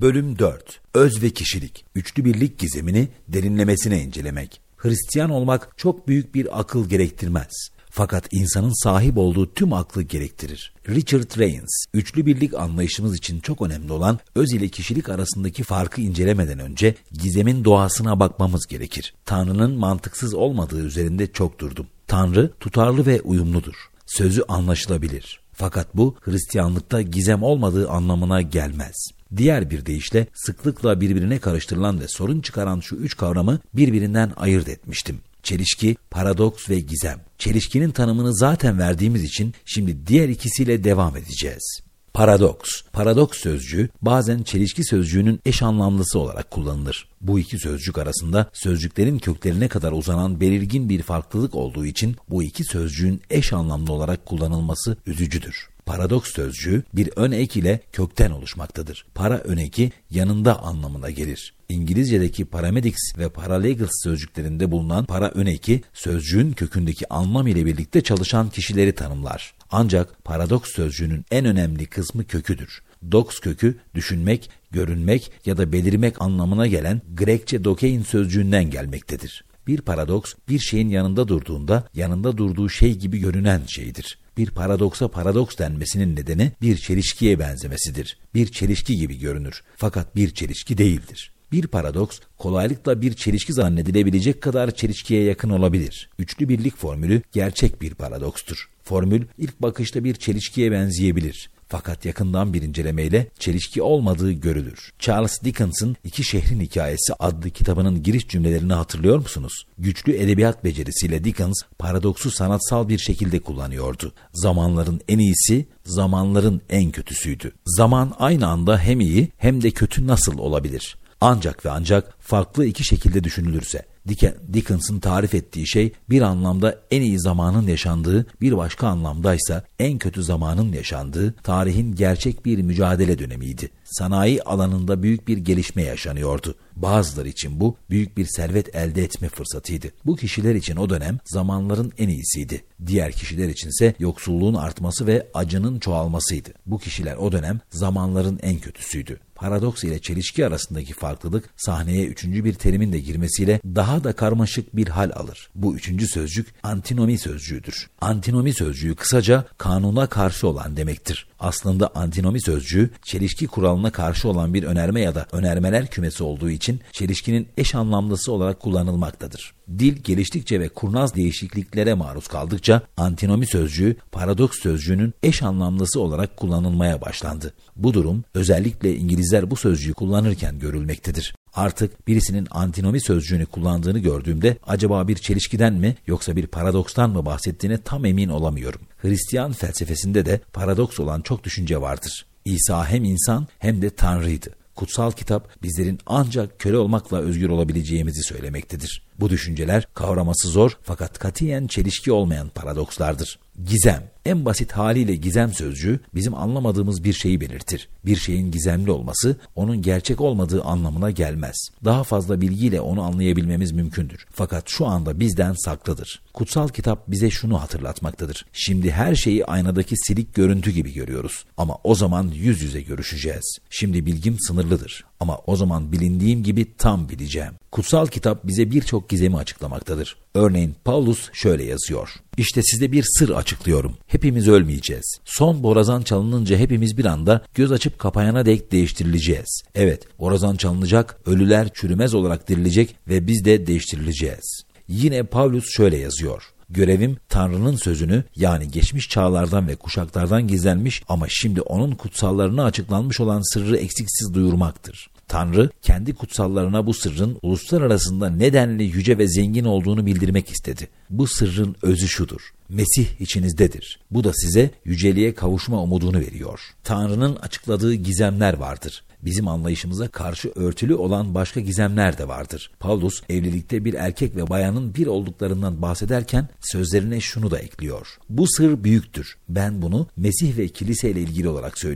Bölüm 4. Öz ve kişilik. Üçlü birlik gizemini derinlemesine incelemek. Hristiyan olmak çok büyük bir akıl gerektirmez. Fakat insanın sahip olduğu tüm aklı gerektirir. Richard Reins, üçlü birlik anlayışımız için çok önemli olan öz ile kişilik arasındaki farkı incelemeden önce gizemin doğasına bakmamız gerekir. Tanrı'nın mantıksız olmadığı üzerinde çok durdum. Tanrı tutarlı ve uyumludur. Sözü anlaşılabilir. Fakat bu Hristiyanlıkta gizem olmadığı anlamına gelmez. Diğer bir deyişle sıklıkla birbirine karıştırılan ve sorun çıkaran şu üç kavramı birbirinden ayırt etmiştim. Çelişki, paradoks ve gizem. Çelişkinin tanımını zaten verdiğimiz için şimdi diğer ikisiyle devam edeceğiz. Paradoks. Paradoks sözcüğü bazen çelişki sözcüğünün eş anlamlısı olarak kullanılır. Bu iki sözcük arasında sözcüklerin köklerine kadar uzanan belirgin bir farklılık olduğu için bu iki sözcüğün eş anlamlı olarak kullanılması üzücüdür. Paradoks sözcüğü bir ön ek ile kökten oluşmaktadır. Para ön eki yanında anlamına gelir. İngilizce'deki paramedics ve paralegals sözcüklerinde bulunan para ön eki sözcüğün kökündeki anlam ile birlikte çalışan kişileri tanımlar. Ancak paradoks sözcüğünün en önemli kısmı köküdür. Dox kökü düşünmek, görünmek ya da belirmek anlamına gelen Grekçe dokein sözcüğünden gelmektedir. Bir paradoks bir şeyin yanında durduğunda yanında durduğu şey gibi görünen şeydir. Bir paradoksa paradoks denmesinin nedeni bir çelişkiye benzemesidir. Bir çelişki gibi görünür fakat bir çelişki değildir. Bir paradoks kolaylıkla bir çelişki zannedilebilecek kadar çelişkiye yakın olabilir. Üçlü birlik formülü gerçek bir paradokstur. Formül ilk bakışta bir çelişkiye benzeyebilir. Fakat yakından bir incelemeyle çelişki olmadığı görülür. Charles Dickens'ın İki Şehrin Hikayesi adlı kitabının giriş cümlelerini hatırlıyor musunuz? Güçlü edebiyat becerisiyle Dickens paradoksu sanatsal bir şekilde kullanıyordu. Zamanların en iyisi, zamanların en kötüsüydü. Zaman aynı anda hem iyi hem de kötü nasıl olabilir? Ancak ve ancak farklı iki şekilde düşünülürse. Dickens'ın tarif ettiği şey bir anlamda en iyi zamanın yaşandığı, bir başka anlamdaysa en kötü zamanın yaşandığı tarihin gerçek bir mücadele dönemiydi. Sanayi alanında büyük bir gelişme yaşanıyordu. Bazıları için bu büyük bir servet elde etme fırsatıydı. Bu kişiler için o dönem zamanların en iyisiydi. Diğer kişiler içinse yoksulluğun artması ve acının çoğalmasıydı. Bu kişiler o dönem zamanların en kötüsüydü. Paradoks ile çelişki arasındaki farklılık sahneye üçüncü bir terimin de girmesiyle daha da karmaşık bir hal alır. Bu üçüncü sözcük antinomi sözcüğüdür. Antinomi sözcüğü kısaca kanuna karşı olan demektir. Aslında antinomi sözcüğü çelişki kuralına karşı olan bir önerme ya da önermeler kümesi olduğu için çelişkinin eş anlamlısı olarak kullanılmaktadır. Dil geliştikçe ve kurnaz değişikliklere maruz kaldıkça antinomi sözcüğü paradoks sözcüğünün eş anlamlısı olarak kullanılmaya başlandı. Bu durum özellikle İngilizler bu sözcüğü kullanırken görülmektedir. Artık birisinin antinomi sözcüğünü kullandığını gördüğümde acaba bir çelişkiden mi yoksa bir paradokstan mı bahsettiğine tam emin olamıyorum. Hristiyan felsefesinde de paradoks olan çok düşünce vardır. İsa hem insan hem de Tanrı'ydı. Kutsal kitap bizlerin ancak köle olmakla özgür olabileceğimizi söylemektedir. Bu düşünceler kavraması zor fakat katiyen çelişki olmayan paradokslardır. Gizem. En basit haliyle gizem sözcüğü bizim anlamadığımız bir şeyi belirtir. Bir şeyin gizemli olması onun gerçek olmadığı anlamına gelmez. Daha fazla bilgiyle onu anlayabilmemiz mümkündür. Fakat şu anda bizden saklıdır. Kutsal kitap bize şunu hatırlatmaktadır. Şimdi her şeyi aynadaki silik görüntü gibi görüyoruz. Ama o zaman yüz yüze görüşeceğiz. Şimdi bilgim sınırlıdır. Ama o zaman bilindiğim gibi tam bileceğim. Kutsal kitap bize birçok gizemi açıklamaktadır. Örneğin Paulus şöyle yazıyor. İşte size bir sır açıklıyorum. Hepimiz ölmeyeceğiz. Son borazan çalınınca hepimiz bir anda göz açıp kapayana dek değiştirileceğiz. Evet, borazan çalınacak, ölüler çürümez olarak dirilecek ve biz de değiştirileceğiz. Yine Paulus şöyle yazıyor. Görevim Tanrı'nın sözünü yani geçmiş çağlardan ve kuşaklardan gizlenmiş ama şimdi onun kutsallarına açıklanmış olan sırrı eksiksiz duyurmaktır. Tanrı kendi kutsallarına bu sırrın uluslar arasında nedenli yüce ve zengin olduğunu bildirmek istedi. Bu sırrın özü şudur. Mesih içinizdedir. Bu da size yüceliğe kavuşma umudunu veriyor. Tanrı'nın açıkladığı gizemler vardır. Bizim anlayışımıza karşı örtülü olan başka gizemler de vardır. Paulus evlilikte bir erkek ve bayanın bir olduklarından bahsederken sözlerine şunu da ekliyor. Bu sır büyüktür. Ben bunu Mesih ve kilise ile ilgili olarak söylüyorum.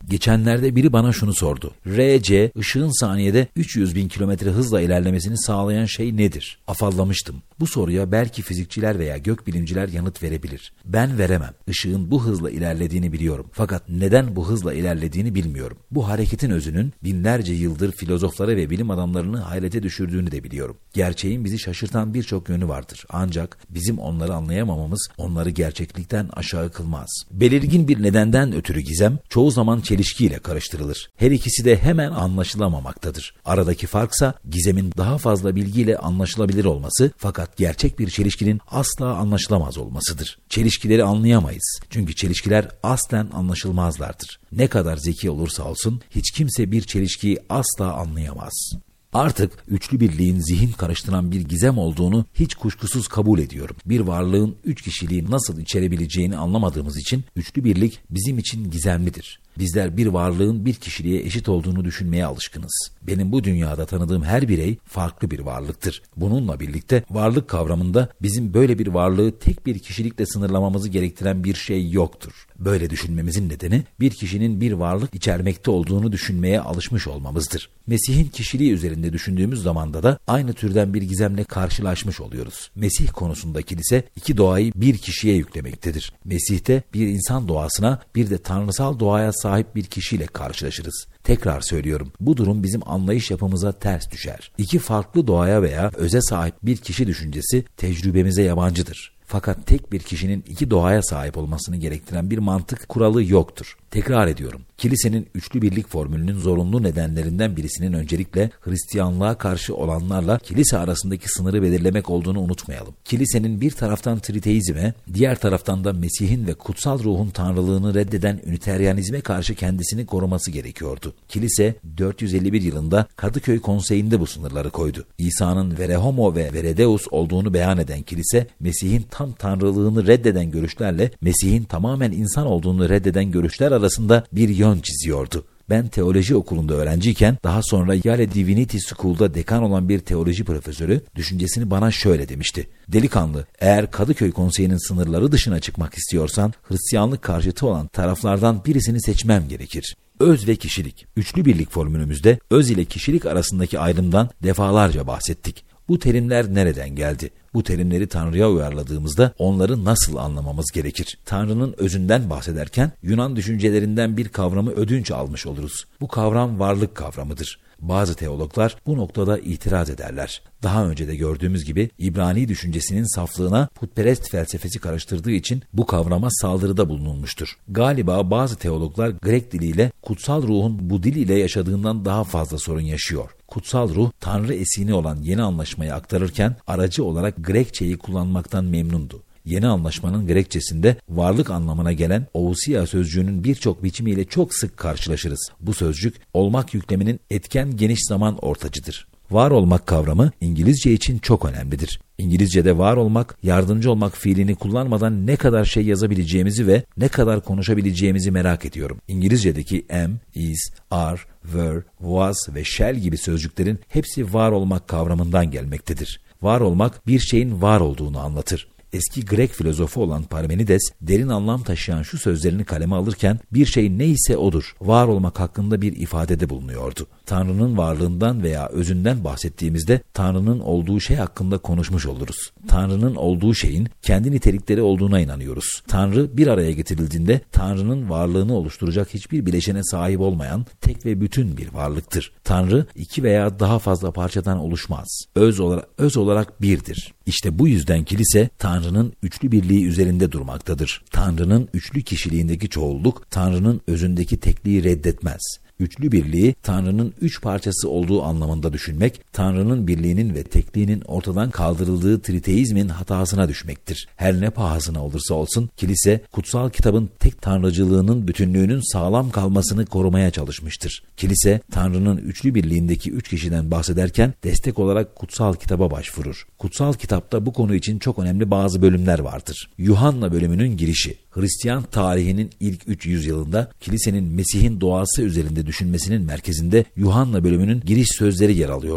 Geçenlerde biri bana şunu sordu. RC, ışığın saniyede 300.000 kilometre hızla ilerlemesini sağlayan şey nedir? Afallamıştım. Bu soruya belki fizikçiler veya gökbilimciler yanıt verebilir. Ben veremem. Işığın bu hızla ilerlediğini biliyorum. Fakat neden bu hızla ilerlediğini bilmiyorum. Bu hareketin özünün binlerce yıldır filozofları ve bilim adamlarını hayrete düşürdüğünü de biliyorum. Gerçeğin bizi şaşırtan birçok yönü vardır. Ancak bizim onları anlayamamamız onları gerçeklikten aşağı kılmaz. Belirgin bir nedenden ötürü gizem çoğu zaman çelişkiyle karıştırılır. Her ikisi de hemen anlaşılamamaktadır. Aradaki farksa gizemin daha fazla bilgiyle anlaşılabilir olması, fakat gerçek bir çelişkinin asla anlaşılamaz olmasıdır. Çelişkileri anlayamayız. Çünkü çelişkiler aslen anlaşılmazlardır. Ne kadar zeki olursa olsun hiç kimse bir çelişkiyi asla anlayamaz. Artık üçlü birliğin zihin karıştıran bir gizem olduğunu hiç kuşkusuz kabul ediyorum. Bir varlığın 3 kişiliği nasıl içerebileceğini anlamadığımız için üçlü birlik bizim için gizemlidir. Bizler bir varlığın bir kişiliğe eşit olduğunu düşünmeye alışkınız. Benim bu dünyada tanıdığım her birey farklı bir varlıktır. Bununla birlikte varlık kavramında bizim böyle bir varlığı tek bir kişilikle sınırlamamızı gerektiren bir şey yoktur. Böyle düşünmemizin nedeni bir kişinin bir varlık içermekte olduğunu düşünmeye alışmış olmamızdır. Mesih'in kişiliği üzerinde düşündüğümüz zamanda da aynı türden bir gizemle karşılaşmış oluyoruz. Mesih konusunda kilise iki doğayı bir kişiye yüklemektedir. Mesih'te bir insan doğasına, bir de tanrısal doğaya sahip bir kişiyle karşılaşırız. Tekrar söylüyorum, bu durum bizim anlayış yapımıza ters düşer. İki farklı doğaya veya öze sahip bir kişi düşüncesi tecrübemize yabancıdır. Fakat tek bir kişinin iki doğaya sahip olmasını gerektiren bir mantık kuralı yoktur. Tekrar ediyorum. Kilisenin üçlü birlik formülünün zorunlu nedenlerinden birisinin öncelikle Hristiyanlığa karşı olanlarla kilise arasındaki sınırı belirlemek olduğunu unutmayalım. Kilisenin bir taraftan triteizme, diğer taraftan da Mesih'in ve kutsal ruhun tanrılığını reddeden üniteryanizme karşı kendisini koruması gerekiyordu. Kilise 451 yılında Kadıköy Konseyi'nde bu sınırları koydu. İsa'nın vere homo ve vere deus olduğunu beyan eden kilise, Mesih'in tam tanrılığını reddeden görüşlerle Mesih'in tamamen insan olduğunu reddeden görüşler arasında bir yön çiziyordu. Ben teoloji okulunda öğrenciyken daha sonra Yale Divinity School'da dekan olan bir teoloji profesörü düşüncesini bana şöyle demişti. Delikanlı, eğer Kadıköy Konseyi'nin sınırları dışına çıkmak istiyorsan Hristiyanlık karşıtı olan taraflardan birisini seçmem gerekir. Öz ve kişilik. Üçlü birlik formülümüzde öz ile kişilik arasındaki ayrımdan defalarca bahsettik. Bu terimler nereden geldi? Bu terimleri Tanrı'ya uyarladığımızda onları nasıl anlamamız gerekir? Tanrı'nın özünden bahsederken Yunan düşüncelerinden bir kavramı ödünç almış oluruz. Bu kavram varlık kavramıdır. Bazı teologlar bu noktada itiraz ederler. Daha önce de gördüğümüz gibi İbrani düşüncesinin saflığına putperest felsefesi karıştırdığı için bu kavrama saldırıda bulunulmuştur. Galiba bazı teologlar Grek diliyle kutsal ruhun bu dil ile yaşadığından daha fazla sorun yaşıyor. Kutsal ruh Tanrı esini olan yeni anlaşmayı aktarırken aracı olarak Grekçeyi kullanmaktan memnundu. Yeni anlaşmanın Grekçesinde varlık anlamına gelen ousia sözcüğünün birçok biçimiyle çok sık karşılaşırız. Bu sözcük olmak yükleminin etken geniş zaman ortacıdır. Var olmak kavramı İngilizce için çok önemlidir. İngilizce'de var olmak, yardımcı olmak fiilini kullanmadan ne kadar şey yazabileceğimizi ve ne kadar konuşabileceğimizi merak ediyorum. İngilizce'deki am, is, are, were, was ve shall gibi sözcüklerin hepsi var olmak kavramından gelmektedir. Var olmak bir şeyin var olduğunu anlatır. Eski Grek filozofu olan Parmenides derin anlam taşıyan şu sözlerini kaleme alırken bir şey neyse odur, var olmak hakkında bir ifadede bulunuyordu. Tanrı'nın varlığından veya özünden bahsettiğimizde Tanrı'nın olduğu şey hakkında konuşmuş oluruz. Tanrı'nın olduğu şeyin kendi nitelikleri olduğuna inanıyoruz. Tanrı bir araya getirildiğinde Tanrı'nın varlığını oluşturacak hiçbir bileşene sahip olmayan tek ve bütün bir varlıktır. Tanrı iki veya daha fazla parçadan oluşmaz. Öz olarak birdir. İşte bu yüzden kilise Tanrı'nın üçlü birliği üzerinde durmaktadır. Tanrı'nın üçlü kişiliğindeki çoğulluk Tanrı'nın özündeki tekliği reddetmez. Üçlü birliği Tanrı'nın üç parçası olduğu anlamında düşünmek, Tanrı'nın birliğinin ve tekliğinin ortadan kaldırıldığı triteizmin hatasına düşmektir. Her ne pahasına olursa olsun kilise kutsal kitabın tek tanrıcılığının bütünlüğünün sağlam kalmasını korumaya çalışmıştır. Kilise Tanrı'nın üçlü birliğindeki üç kişiden bahsederken destek olarak kutsal kitaba başvurur. Kutsal kitapta bu konu için çok önemli bazı bölümler vardır. Yuhanna bölümünün girişi. Hristiyan tarihinin ilk 300 yılında kilisenin Mesih'in doğası üzerinde düşünmesinin merkezinde Yuhanna bölümünün giriş sözleri yer alıyordu.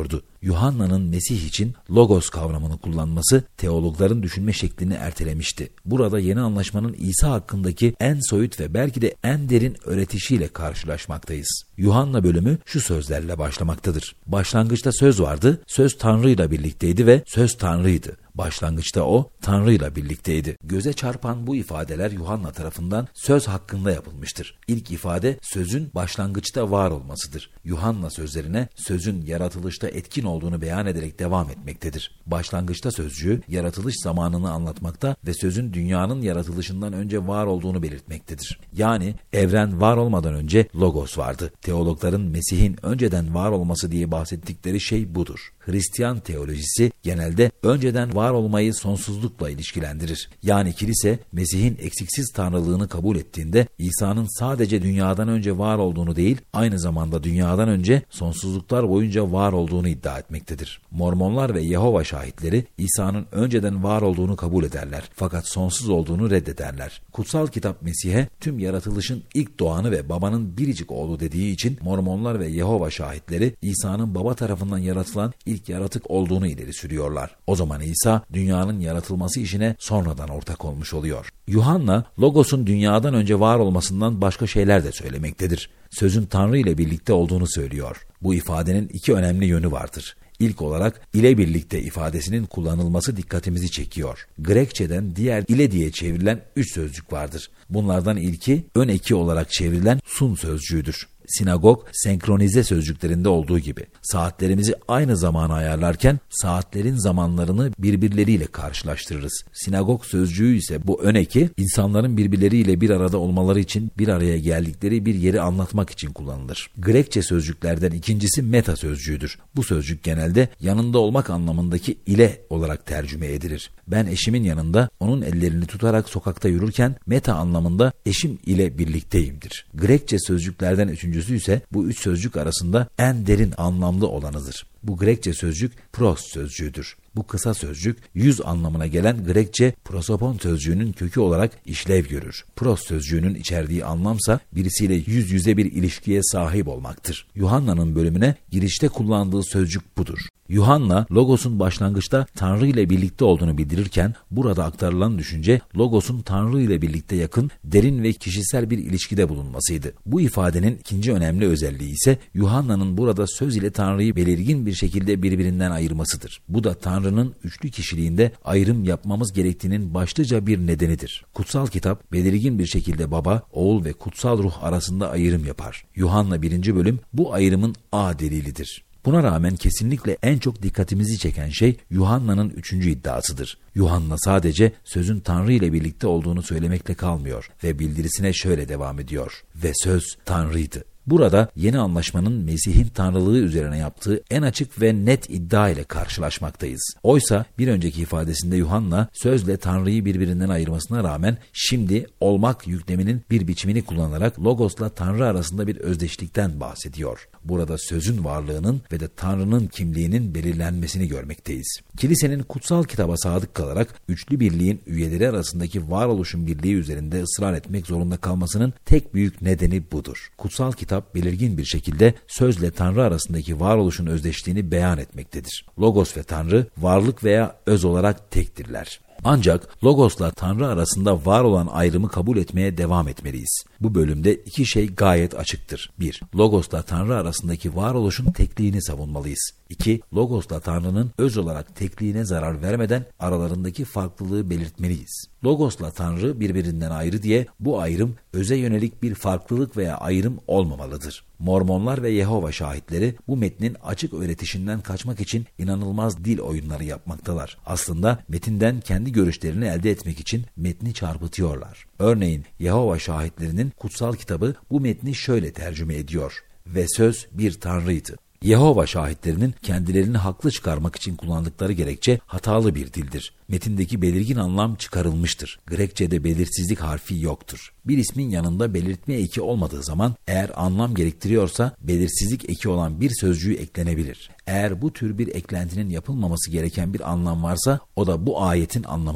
Yuhanna'nın Mesih için logos kavramını kullanması teologların düşünme şeklini ertelemişti. Burada yeni anlaşmanın İsa hakkındaki en soyut ve belki de en derin öğretişiyle karşılaşmaktayız. Yuhanna bölümü şu sözlerle başlamaktadır. Başlangıçta söz vardı, söz Tanrı'yla birlikteydi ve söz Tanrı'ydı. Başlangıçta o Tanrı'yla birlikteydi. Göze çarpan bu ifadeler Yuhanna tarafından söz hakkında yapılmıştır. İlk ifade sözün başlangıçta var olmasıdır. Yuhanna sözlerine sözün yaratılışta etkin olduğunu beyan ederek devam etmektedir. Başlangıçta sözcüğü yaratılış zamanını anlatmakta ve sözün dünyanın yaratılışından önce var olduğunu belirtmektedir. Yani evren var olmadan önce logos vardı. Teologların Mesih'in önceden var olması diye bahsettikleri şey budur. Hristiyan teolojisi genelde önceden var olmayı sonsuzlukla ilişkilendirir. Yani kilise Mesih'in eksiksiz tanrılığını kabul ettiğinde İsa'nın sadece dünyadan önce var olduğunu değil, aynı zamanda dünyadan önce sonsuzluklar boyunca var olduğunu iddia etmektedir. Mormonlar ve Yehova şahitleri İsa'nın önceden var olduğunu kabul ederler fakat sonsuz olduğunu reddederler. Kutsal kitap Mesih'e tüm yaratılışın ilk doğanı ve babanın biricik oğlu dediği için Mormonlar ve Yehova şahitleri İsa'nın baba tarafından yaratılan ilk yaratık olduğunu ileri sürüyorlar. O zaman İsa dünyanın yaratılması işine sonradan ortak olmuş oluyor. Yuhanna, Logos'un dünyadan önce var olmasından başka şeyler de söylemektedir. Sözün Tanrı ile birlikte olduğunu söylüyor. Bu ifadenin iki önemli yönü vardır. İlk olarak ile birlikte ifadesinin kullanılması dikkatimizi çekiyor. Grekçeden diğer ile diye çevrilen 3 sözcük vardır. Bunlardan ilki ön eki olarak çevrilen sun sözcüğüdür. Sinagog, senkronize sözcüklerinde olduğu gibi saatlerimizi aynı zamana ayarlarken saatlerin zamanlarını birbirleriyle karşılaştırırız. Sinagog sözcüğü ise bu ön eki insanların birbirleriyle bir arada olmaları için bir araya geldikleri bir yeri anlatmak için kullanılır. Grekçe sözcüklerden ikincisi meta sözcüğüdür. Bu sözcük genelde yanında olmak anlamındaki ile olarak tercüme edilir. Ben eşimin yanında onun ellerini tutarak sokakta yürürken meta anlamında eşim ile birlikteyimdir. Grekçe sözcüklerden üçüncüsü ise bu üç sözcük arasında en derin anlamlı olanıdır. Bu Grekçe sözcük pros sözcüğüdür. Bu kısa sözcük yüz anlamına gelen Grekçe prosopon sözcüğünün kökü olarak işlev görür. Pros sözcüğünün içerdiği anlamsa birisiyle yüz yüze bir ilişkiye sahip olmaktır. Yuhanna'nın bölümüne girişte kullandığı sözcük budur. Yuhanna, Logos'un başlangıçta Tanrı ile birlikte olduğunu bildirirken burada aktarılan düşünce Logos'un Tanrı ile birlikte yakın, derin ve kişisel bir ilişkide bulunmasıydı. Bu ifadenin ikinci önemli özelliği ise Yuhanna'nın burada söz ile Tanrı'yı belirgin bir şekilde birbirinden ayırmasıdır. Bu da Tanrı'nın üçlü kişiliğinde ayrım yapmamız gerektiğinin başlıca bir nedenidir. Kutsal kitap belirgin bir şekilde Baba, Oğul ve Kutsal Ruh arasında ayrım yapar. Yuhanna 1. bölüm bu ayrımın A delilidir. Buna rağmen kesinlikle en çok dikkatimizi çeken şey Yuhanna'nın 3. iddiasıdır. Yuhanna sadece sözün Tanrı ile birlikte olduğunu söylemekle kalmıyor ve bildirisine şöyle devam ediyor. Ve söz Tanrı'ydı. Burada yeni anlaşmanın Mesih'in tanrılığı üzerine yaptığı en açık ve net iddia ile karşılaşmaktayız. Oysa bir önceki ifadesinde Yuhanna sözle Tanrı'yı birbirinden ayırmasına rağmen şimdi olmak yükleminin bir biçimini kullanarak Logos'la Tanrı arasında bir özdeşlikten bahsediyor. Burada sözün varlığının ve de Tanrı'nın kimliğinin belirlenmesini görmekteyiz. Kilisenin kutsal kitaba sadık kalarak üçlü birliğin üyeleri arasındaki varoluşun birliği üzerinde ısrar etmek zorunda kalmasının tek büyük nedeni budur. Kutsal kitap belirgin bir şekilde sözle Tanrı arasındaki varoluşun özdeşliğini beyan etmektedir. Logos ve Tanrı varlık veya öz olarak tektirler. Ancak Logos'la Tanrı arasında var olan ayrımı kabul etmeye devam etmeliyiz. Bu bölümde iki şey gayet açıktır. 1. Logos'la Tanrı arasındaki varoluşun tekliğini savunmalıyız. 2. Logos'la Tanrı'nın öz olarak tekliğine zarar vermeden aralarındaki farklılığı belirtmeliyiz. Logos'la Tanrı birbirinden ayrı diye bu ayrım öze yönelik bir farklılık veya ayrım olmamalıdır. Mormonlar ve Yehova şahitleri bu metnin açık öğretişinden kaçmak için inanılmaz dil oyunları yapmaktalar. Aslında metinden kendi görüşlerini elde etmek için metni çarpıtıyorlar. Örneğin Yehova şahitlerinin kutsal kitabı bu metni şöyle tercüme ediyor. Ve söz bir tanrıydı. Yehova şahitlerinin kendilerini haklı çıkarmak için kullandıkları gerekçe hatalı bir dildir. Metindeki belirgin anlam çıkarılmıştır. Grekçe'de belirsizlik harfi yoktur. Bir ismin yanında belirtme eki olmadığı zaman eğer anlam gerektiriyorsa belirsizlik eki olan bir sözcüğü eklenebilir. Eğer bu tür bir eklentinin yapılmaması gereken bir anlam varsa o da bu ayetin anlamıdır.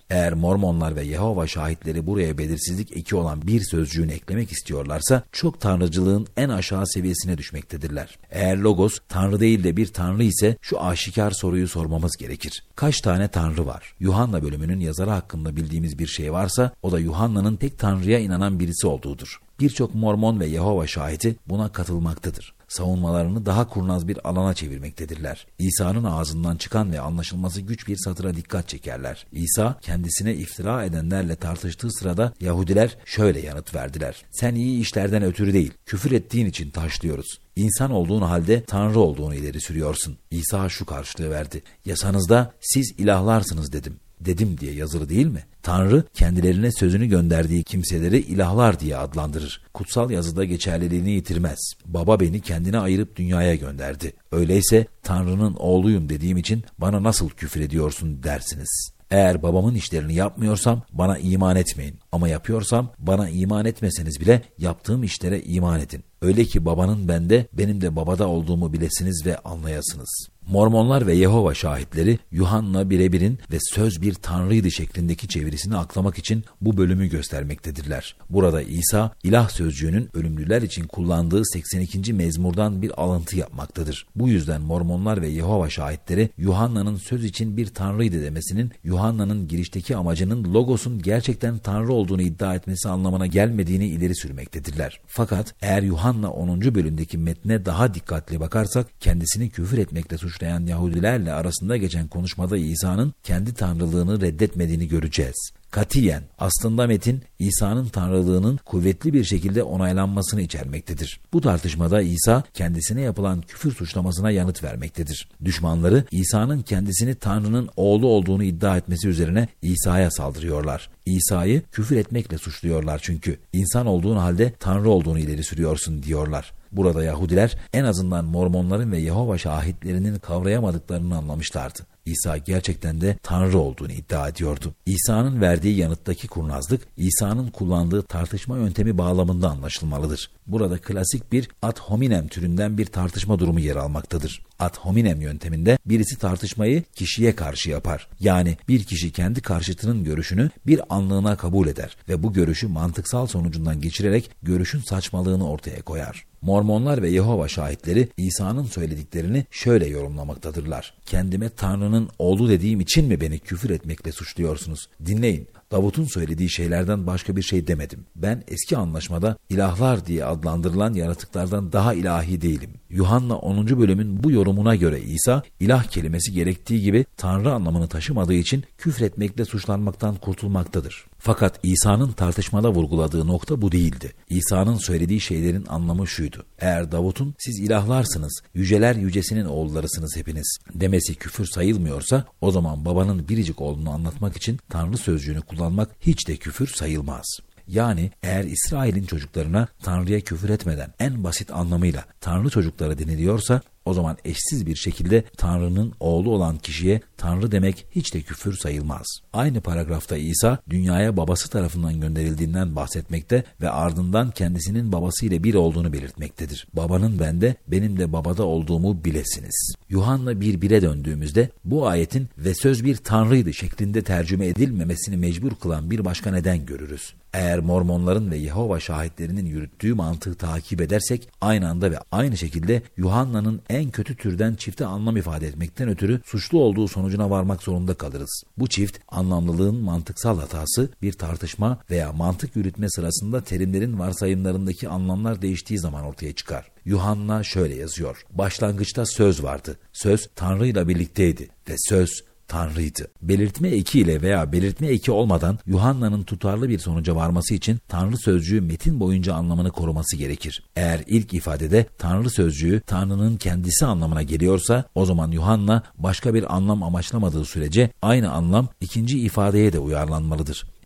Eğer Mormonlar ve Yehova şahitleri buraya belirsizlik eki olan bir sözcüğünü eklemek istiyorlarsa çok tanrıcılığın en aşağı seviyesine düşmektedirler. Eğer logos tanrı değil de bir tanrı ise şu aşikar soruyu sormamız gerekir. Kaç tane tanrı var? Yuhanna bölümünün yazarı hakkında bildiğimiz bir şey varsa o da Yuhanna'nın tek tanrıya inanan birisi olduğudur. Birçok Mormon ve Yehova şahidi buna katılmaktadır. Savunmalarını daha kurnaz bir alana çevirmektedirler. İsa'nın ağzından çıkan ve anlaşılması güç bir satıra dikkat çekerler. İsa kendisine iftira edenlerle tartıştığı sırada Yahudiler şöyle yanıt verdiler: "Sen iyi işlerden ötürü değil, küfür ettiğin için taşlıyoruz. İnsan olduğun halde Tanrı olduğunu ileri sürüyorsun." İsa şu karşılığı verdi: "Yasanızda siz ilahlarsınız dedim. Dedim diye yazılı değil mi? Tanrı kendilerine sözünü gönderdiği kimseleri ilahlar diye adlandırır. Kutsal yazıda geçerliliğini yitirmez. Baba beni kendine ayırıp dünyaya gönderdi. Öyleyse Tanrı'nın oğluyum dediğim için bana nasıl küfür ediyorsun dersiniz. Eğer babamın işlerini yapmıyorsam bana iman etmeyin. Ama yapıyorsam bana iman etmeseniz bile yaptığım işlere iman edin. Öyle ki babanın bende, benim de babada olduğumu bilesiniz ve anlayasınız." Mormonlar ve Yehova şahitleri Yuhanna 1'in ve söz bir tanrıydı şeklindeki çevirisini aklamak için bu bölümü göstermektedirler. Burada İsa ilah sözcüğünün ölümlüler için kullandığı 82. mezmurdan bir alıntı yapmaktadır. Bu yüzden Mormonlar ve Yehova şahitleri Yuhanna'nın söz için bir tanrıydı demesinin Yuhanna'nın girişteki amacının logosun gerçekten tanrı olduğunu iddia etmesi anlamına gelmediğini ileri sürmektedirler. Fakat eğer Yuhanna 10. bölümdeki metne daha dikkatli bakarsak kendisini küfür etmekle suçlayan Yahudilerle arasında geçen konuşmada İsa'nın kendi tanrılığını reddetmediğini göreceğiz. Katiyen aslında metin İsa'nın tanrılığının kuvvetli bir şekilde onaylanmasını içermektedir. Bu tartışmada İsa kendisine yapılan küfür suçlamasına yanıt vermektedir. Düşmanları İsa'nın kendisini Tanrı'nın oğlu olduğunu iddia etmesi üzerine İsa'ya saldırıyorlar. İsa'yı küfür etmekle suçluyorlar çünkü insan olduğun halde Tanrı olduğunu ileri sürüyorsun diyorlar. Burada Yahudiler en azından Mormonların ve Yehova şahitlerinin kavrayamadıklarını anlamışlardı. İsa gerçekten de Tanrı olduğunu iddia ediyordu. İsa'nın verdiği yanıttaki kurnazlık, İsa'nın kullandığı tartışma yöntemi bağlamında anlaşılmalıdır. Burada klasik bir ad hominem türünden bir tartışma durumu yer almaktadır. Ad hominem yönteminde birisi tartışmayı kişiye karşı yapar. Yani bir kişi kendi karşıtının görüşünü bir anlığına kabul eder ve bu görüşü mantıksal sonucundan geçirerek görüşün saçmalığını ortaya koyar. Mormonlar ve Yehova şahitleri İsa'nın söylediklerini şöyle yorumlamaktadırlar: "Kendime Tanrı'nın oğlu dediğim için mi beni küfür etmekle suçluyorsunuz? Dinleyin. Davut'un söylediği şeylerden başka bir şey demedim. Ben eski anlaşmada ilahlar diye adlandırılan yaratıklardan daha ilahi değilim." Yuhanna 10. bölümün bu yorumuna göre İsa, ilah kelimesi gerektiği gibi Tanrı anlamını taşımadığı için küfretmekle suçlanmaktan kurtulmaktadır. Fakat İsa'nın tartışmada vurguladığı nokta bu değildi. İsa'nın söylediği şeylerin anlamı şuydu: "Eğer Davut'un siz ilahlarsınız, yüceler yücesinin oğullarısınız hepiniz" demesi küfür sayılmıyorsa, o zaman babanın biricik oğlunu anlatmak için Tanrı sözcüğünü kullanmak hiç de küfür sayılmaz. Yani eğer İsrail'in çocuklarına Tanrı'ya küfür etmeden en basit anlamıyla Tanrı çocukları deniliyorsa, o zaman eşsiz bir şekilde Tanrı'nın oğlu olan kişiye Tanrı demek hiç de küfür sayılmaz. Aynı paragrafta İsa dünyaya babası tarafından gönderildiğinden bahsetmekte ve ardından kendisinin babasıyla bir olduğunu belirtmektedir. "Babanın bende, benim de babada olduğumu bilesiniz." Yuhanna 1'e döndüğümüzde bu ayetin "ve söz bir tanrıydı" şeklinde tercüme edilmemesini mecbur kılan bir başka neden görürüz. Eğer Mormonların ve Yehova şahitlerinin yürüttüğü mantığı takip edersek aynı anda ve aynı şekilde Yuhanna'nın en kötü türden çifte anlam ifade etmekten ötürü suçlu olduğu sonucuna varmak zorunda kalırız. Bu çift anlamlılığın mantıksal hatası bir tartışma veya mantık yürütme sırasında terimlerin varsayımlarındaki anlamlar değiştiği zaman ortaya çıkar. Yuhanna şöyle yazıyor: "Başlangıçta söz vardı. Söz Tanrı'yla birlikteydi ve söz Tanrı'ydı." Belirtme eki ile veya belirtme eki olmadan Yuhanna'nın tutarlı bir sonuca varması için Tanrı sözcüğü metin boyunca anlamını koruması gerekir. Eğer ilk ifadede Tanrı sözcüğü Tanrı'nın kendisi anlamına geliyorsa, o zaman Yuhanna başka bir anlam amaçlamadığı sürece aynı anlam ikinci ifadeye de uyarlanmalıdır.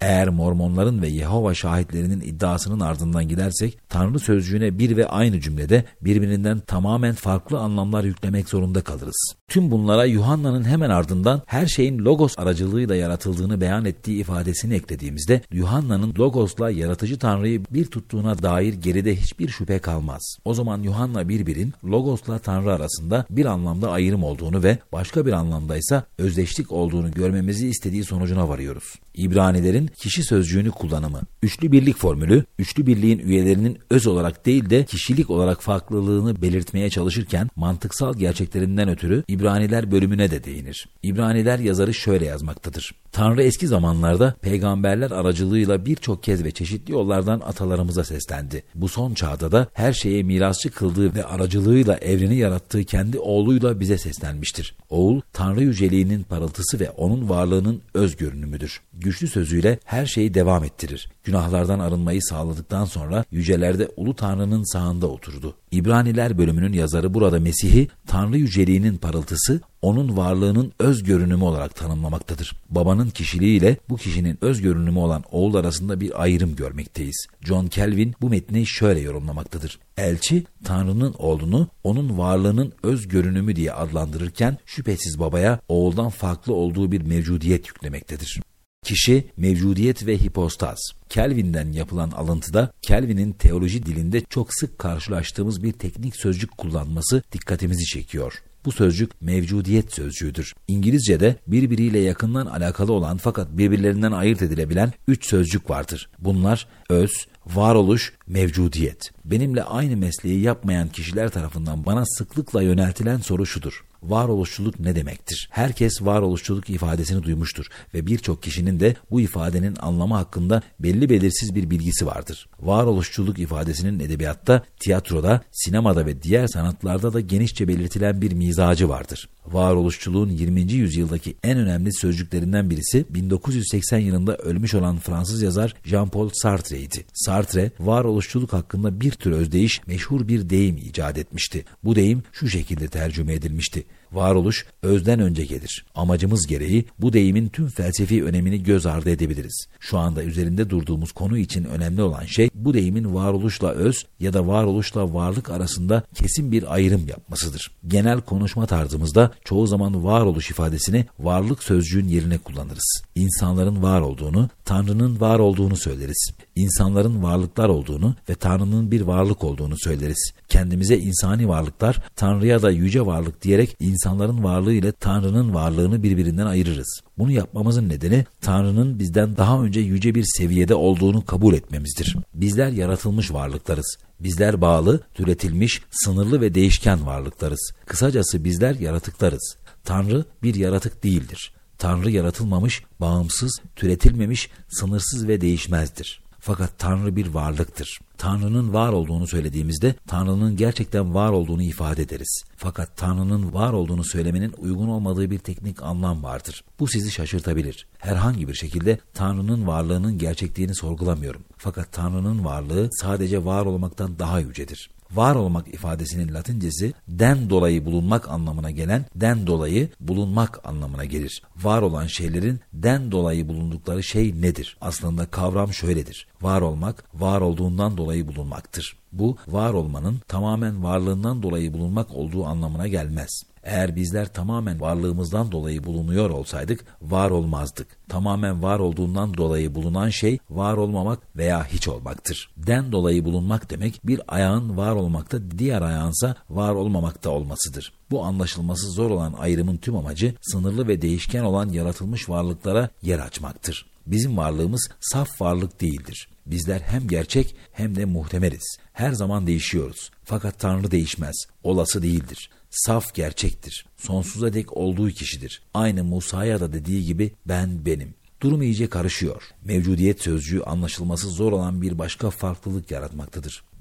Eğer Mormonların ve Yehova şahitlerinin iddiasının ardından gidersek, Tanrı sözcüğüne bir ve aynı cümlede birbirinden tamamen farklı anlamlar yüklemek zorunda kalırız. Tüm bunlara Yuhanna'nın hemen ardından her şeyin Logos aracılığıyla yaratıldığını beyan ettiği ifadesini eklediğimizde, Yuhanna'nın Logos'la yaratıcı Tanrı'yı bir tuttuğuna dair geride hiçbir şüphe kalmaz. O zaman Yuhanna 1:1'in Logos'la Tanrı arasında bir anlamda ayrım olduğunu ve başka bir anlamda ise özdeşlik olduğunu görmemizi istediği sonucuna varıyoruz. İbranilerin kişi sözcüğünü kullanımı. Üçlü birlik formülü, üçlü birliğin üyelerinin öz olarak değil de kişilik olarak farklılığını belirtmeye çalışırken mantıksal gerçeklerinden ötürü İbraniler bölümüne de değinir. İbraniler yazarı şöyle yazmaktadır: Tanrı eski zamanlarda peygamberler aracılığıyla birçok kez ve çeşitli yollardan atalarımıza seslendi. Bu son çağda da her şeye mirasçı kıldığı ve aracılığıyla evreni yarattığı kendi oğluyla bize seslenmiştir. Oğul, Tanrı yüceliğinin parıltısı ve onun varlığının öz görünümüdür. Güçlü sözüyle her şeyi devam ettirir. Günahlardan arınmayı sağladıktan sonra yücelerde Ulu Tanrı'nın sağında oturdu. İbraniler bölümünün yazarı burada Mesih'i Tanrı yüceliğinin parıltısı, onun varlığının öz görünümü olarak tanımlamaktadır. Babanın kişiliğiyle bu kişinin öz görünümü olan oğul arasında bir ayrım görmekteyiz. John Calvin bu metni şöyle yorumlamaktadır: Elçi, Tanrı'nın oğlunu onun varlığının öz görünümü diye adlandırırken şüphesiz babaya oğuldan farklı olduğu bir mevcudiyet yüklemektedir. Kişi, mevcudiyet ve hipostaz. Calvin'den yapılan alıntıda Calvin'in teoloji dilinde çok sık karşılaştığımız bir teknik sözcük kullanması dikkatimizi çekiyor. Bu sözcük mevcudiyet sözcüğüdür. İngilizce'de birbiriyle yakından alakalı olan fakat birbirlerinden ayırt edilebilen 3 sözcük vardır. Bunlar öz, varoluş, mevcudiyet. Benimle aynı mesleği yapmayan kişiler tarafından bana sıklıkla yöneltilen soru şudur: varoluşçuluk ne demektir? Herkes varoluşçuluk ifadesini duymuştur ve birçok kişinin de bu ifadenin anlamı hakkında belli belirsiz bir bilgisi vardır. Varoluşçuluk ifadesinin edebiyatta, tiyatroda, sinemada ve diğer sanatlarda da genişçe belirtilen bir mizacı vardır. Varoluşçuluğun 20. yüzyıldaki en önemli sözcüklerinden birisi 1980 yılında ölmüş olan Fransız yazar Jean-Paul Sartre'ydi. Sartre, varoluşçuluk hakkında bir tür özdeyiş, meşhur bir deyim icat etmişti. Bu deyim şu şekilde tercüme edilmişti: varoluş özden önce gelir. Amacımız gereği bu deyimin tüm felsefi önemini göz ardı edebiliriz. Şu anda üzerinde durduğumuz konu için önemli olan şey bu deyimin varoluşla öz ya da varoluşla varlık arasında kesin bir ayrım yapmasıdır. Genel konuşma tarzımızda çoğu zaman varoluş ifadesini varlık sözcüğün yerine kullanırız. İnsanların var olduğunu, Tanrı'nın var olduğunu söyleriz. İnsanların varlıklar olduğunu ve Tanrı'nın bir varlık olduğunu söyleriz. Kendimize insani varlıklar, Tanrı'ya da yüce varlık diyerek insanların varlığı ile Tanrı'nın varlığını birbirinden ayırırız. Bunu yapmamızın nedeni Tanrı'nın bizden daha önce yüce bir seviyede olduğunu kabul etmemizdir. Bizler yaratılmış varlıklarız. Bizler bağlı, türetilmiş, sınırlı ve değişken varlıklarız. Kısacası bizler yaratıklarız. Tanrı bir yaratık değildir. Tanrı yaratılmamış, bağımsız, türetilmemiş, sınırsız ve değişmezdir. Fakat Tanrı bir varlıktır. Tanrı'nın var olduğunu söylediğimizde Tanrı'nın gerçekten var olduğunu ifade ederiz. Fakat Tanrı'nın var olduğunu söylemenin uygun olmadığı bir teknik anlam vardır. Bu sizi şaşırtabilir. Herhangi bir şekilde Tanrı'nın varlığının gerçekliğini sorgulamıyorum. Fakat Tanrı'nın varlığı sadece var olmaktan daha yücedir. Var olmak ifadesinin Latincesi den dolayı bulunmak anlamına gelen den dolayı bulunmak anlamına gelir. Var olan şeylerin den dolayı bulundukları şey nedir? Aslında kavram şöyledir: var olmak, var olduğundan dolayı bulunmaktır. Bu, var olmanın tamamen varlığından dolayı bulunmak olduğu anlamına gelmez. Eğer bizler tamamen varlığımızdan dolayı bulunuyor olsaydık, var olmazdık. Tamamen var olduğundan dolayı bulunan şey, var olmamak veya hiç olmaktır. Den dolayı bulunmak demek, bir ayağın var olmakta, diğer ayağınsa var olmamakta olmasıdır. Bu anlaşılması zor olan ayrımın tüm amacı, sınırlı ve değişken olan yaratılmış varlıklara yer açmaktır. Bizim varlığımız saf varlık değildir. Bizler hem gerçek hem de muhtemeliz. Her zaman değişiyoruz. Fakat Tanrı değişmez. Olası değildir. Saf gerçektir. Sonsuza dek olduğu kişidir. Aynı Musa'ya da dediği gibi ben benim. Durum iyice karışıyor. Mevcudiyet sözcüğü anlaşılması zor olan bir başka farklılık yaratmaktadır.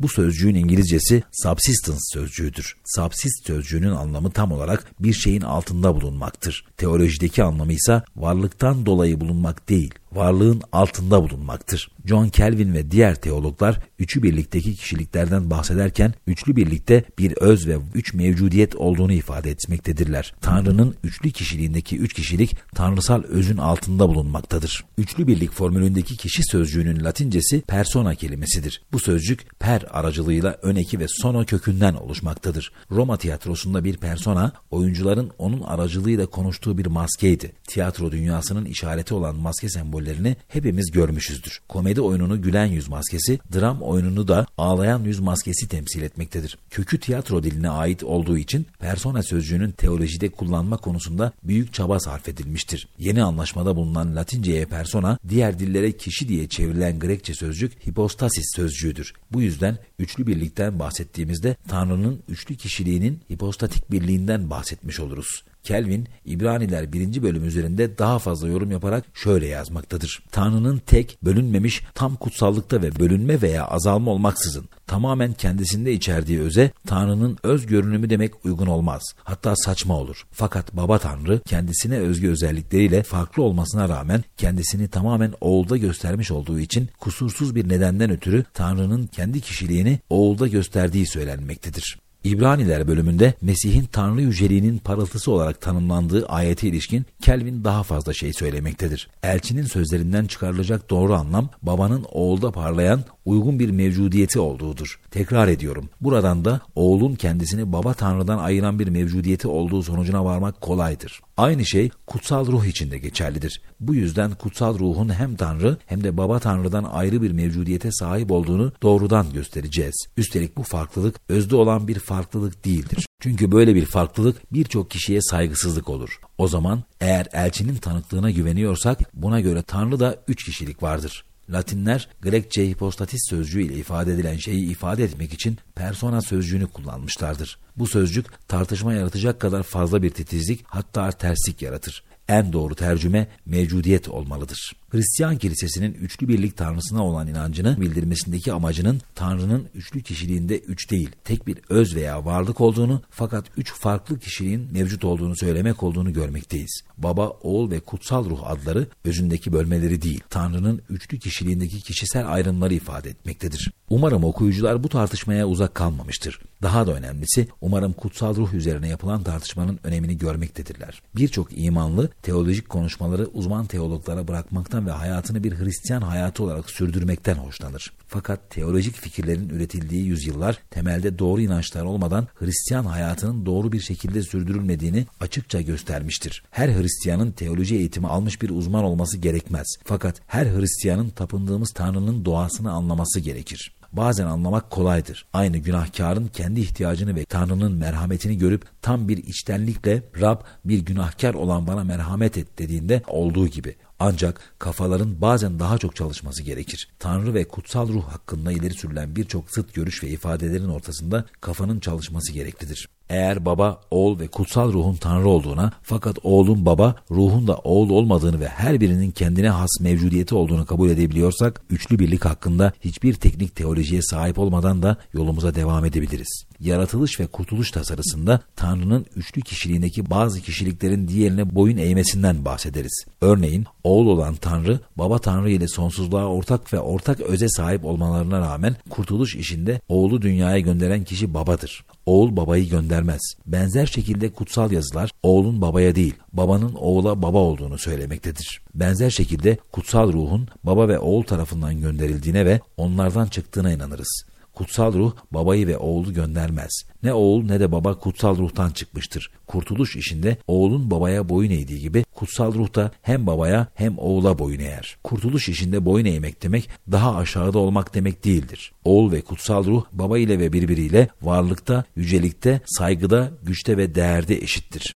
Bu sözcüğün İngilizcesi subsistence sözcüğüdür. Subsist sözcüğünün anlamı tam olarak bir şeyin altında bulunmaktır. Teolojideki anlamı ise varlıktan dolayı bulunmak değil, varlığın altında bulunmaktır. John Calvin ve diğer teologlar üçü birlikteki kişiliklerden bahsederken üçlü birlikte bir öz ve üç mevcudiyet olduğunu ifade etmektedirler. Tanrı'nın üçlü kişiliğindeki üç kişilik tanrısal özün altında bulunmaktadır. Üçlü birlik formülündeki kişi sözcüğünün Latincesi persona kelimesidir. Bu sözcük per aracılığıyla ön eki ve sono kökünden oluşmaktadır. Roma tiyatrosunda bir persona, oyuncuların onun aracılığıyla konuştuğu bir maskeydi. Tiyatro dünyasının işareti olan maske sembollerini hepimiz görmüşüzdür. Komedi oyununu gülen yüz maskesi, dram oyununu da ağlayan yüz maskesi temsil etmektedir. Kökü tiyatro diline ait olduğu için persona sözcüğünün teolojide kullanma konusunda büyük çaba sarf edilmiştir. Yeni anlaşmada bulunan Latinceye persona, diğer dillere kişi diye çevrilen Grekçe sözcük hipostasis sözcüğüdür. Bu yüzden üçlü birlikten bahsettiğimizde Tanrı'nın üçlü kişiliğinin hipostatik birliğinden bahsetmiş oluruz. Calvin, İbraniler 1. bölüm üzerinde daha fazla yorum yaparak şöyle yazmaktadır. Tanrı'nın tek, bölünmemiş, tam kutsallıkta ve bölünme veya azalma olmaksızın tamamen kendisinde içerdiği öze Tanrı'nın öz görünümü demek uygun olmaz. Hatta saçma olur. Fakat Baba Tanrı kendisine özgü özellikleriyle farklı olmasına rağmen kendisini tamamen Oğul'da göstermiş olduğu için kusursuz bir nedenden ötürü Tanrı'nın kendi kişiliğini Oğul'da gösterdiği söylenmektedir. İbraniler bölümünde Mesih'in Tanrı yüceliğinin parıltısı olarak tanımlandığı ayete ilişkin Calvin daha fazla şey söylemektedir. Elçinin sözlerinden çıkarılacak doğru anlam, babanın oğulda parlayan uygun bir mevcudiyeti olduğudur. Tekrar ediyorum. Buradan da oğulun kendisini Baba Tanrı'dan ayıran bir mevcudiyeti olduğu sonucuna varmak kolaydır. Aynı şey kutsal ruh için de geçerlidir. Bu yüzden kutsal ruhun hem Tanrı hem de Baba Tanrı'dan ayrı bir mevcudiyete sahip olduğunu doğrudan göstereceğiz. Üstelik bu farklılık özde olan bir farklılık değildir. Çünkü böyle bir farklılık birçok kişiye saygısızlık olur. O zaman eğer elçinin tanıklığına güveniyorsak buna göre Tanrı'da üç kişilik vardır. Latinler Grekçe hipostatis sözcüğü ile ifade edilen şeyi ifade etmek için persona sözcüğünü kullanmışlardır. Bu sözcük tartışma yaratacak kadar fazla bir titizlik, hatta terslik yaratır. En doğru tercüme mevcudiyet olmalıdır. Hristiyan kilisesinin üçlü birlik tanrısına olan inancını bildirmesindeki amacının Tanrı'nın üçlü kişiliğinde üç değil, tek bir öz veya varlık olduğunu fakat üç farklı kişiliğin mevcut olduğunu söylemek olduğunu görmekteyiz. Baba, Oğul ve Kutsal Ruh adları özündeki bölmeleri değil, Tanrı'nın üçlü kişiliğindeki kişisel ayrımları ifade etmektedir. Umarım okuyucular bu tartışmaya uzak kalmamıştır. Daha da önemlisi, umarım Kutsal Ruh üzerine yapılan tartışmanın önemini görmektedirler. Birçok imanlı, teolojik konuşmaları uzman teologlara bırakmaktan ve hayatını bir Hristiyan hayatı olarak sürdürmekten hoşlanır. Fakat teolojik fikirlerin üretildiği yüzyıllar temelde doğru inançlar olmadan Hristiyan hayatının doğru bir şekilde sürdürülmediğini açıkça göstermiştir. Her Hristiyanın teoloji eğitimi almış bir uzman olması gerekmez. Fakat her Hristiyanın tapındığımız Tanrı'nın doğasını anlaması gerekir. Bazen anlamak kolaydır. Aynı günahkarın kendi ihtiyacını ve Tanrı'nın merhametini görüp tam bir içtenlikle Rab bir günahkar olan bana merhamet et dediğinde olduğu gibi. Ancak kafaların bazen daha çok çalışması gerekir. Tanrı ve kutsal ruh hakkında ileri sürülen birçok zıt görüş ve ifadelerin ortasında kafanın çalışması gereklidir. Eğer Baba, Oğul ve kutsal ruhun Tanrı olduğuna fakat Oğul'un Baba, ruhun da Oğul olmadığını ve her birinin kendine has mevcudiyeti olduğunu kabul edebiliyorsak, üçlü birlik hakkında hiçbir teknik teolojiye sahip olmadan da yolumuza devam edebiliriz. Yaratılış ve kurtuluş tasarısında Tanrı'nın üçlü kişiliğindeki bazı kişiliklerin diğerine boyun eğmesinden bahsederiz. Örneğin Oğul olan Tanrı, Baba Tanrı ile sonsuzluğa ortak ve ortak öze sahip olmalarına rağmen kurtuluş işinde Oğul'u dünyaya gönderen kişi Babadır. Oğul babayı göndermez. Benzer şekilde kutsal yazılar Oğul'un babaya değil, babanın Oğul'a baba olduğunu söylemektedir. Benzer şekilde kutsal ruhun Baba ve Oğul tarafından gönderildiğine ve onlardan çıktığına inanırız. Kutsal ruh babayı ve oğulu göndermez. Ne oğul ne de baba kutsal ruhtan çıkmıştır. Kurtuluş işinde oğulun babaya boyun eğdiği gibi kutsal ruh da hem babaya hem oğula boyun eğer. Kurtuluş işinde boyun eğmek demek daha aşağıda olmak demek değildir. Oğul ve kutsal ruh baba ile ve birbiriyle varlıkta, yücelikte, saygıda, güçte ve değerde eşittir.